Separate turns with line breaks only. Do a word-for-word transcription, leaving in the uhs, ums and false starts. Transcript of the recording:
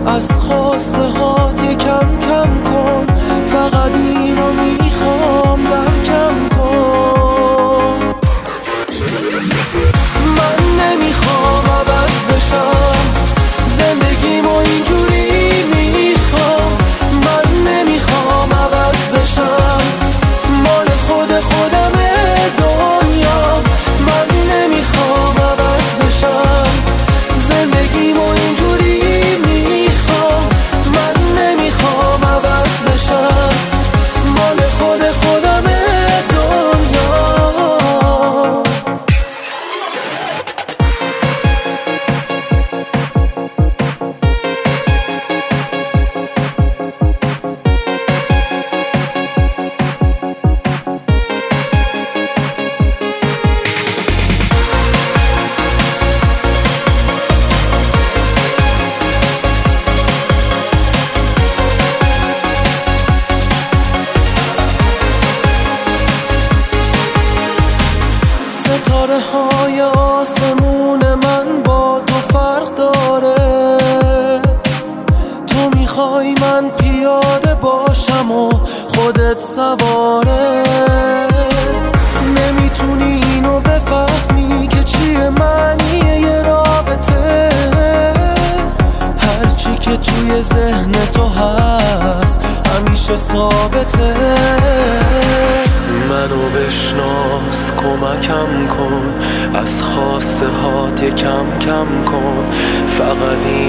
از خواسته هات یکم کم کن، فقط اینو میخوام درکم کن. من نمیخوام عوض بشم، زندگیمو اینجوری میخوام. من نمیخوام عوض بشم، مال خود خودمه دنیا. من نمیخوام عوض بشم، زندگیمو اینجوری میخوام. من نمیخوام عوض بشم، مال خود خودمه دنیا. ستاره های آسمون من با تو فرق داره. تو میخوای من پیاده باشم و خودت سواره. نمیتونی اینو بفهمی که چیه معنی یه رابطه. هرچی که توی ذهن تو هست همیشه ثابته. منو بشناس، کمکم کن، از خواسته هات یکم کم کن، فقط این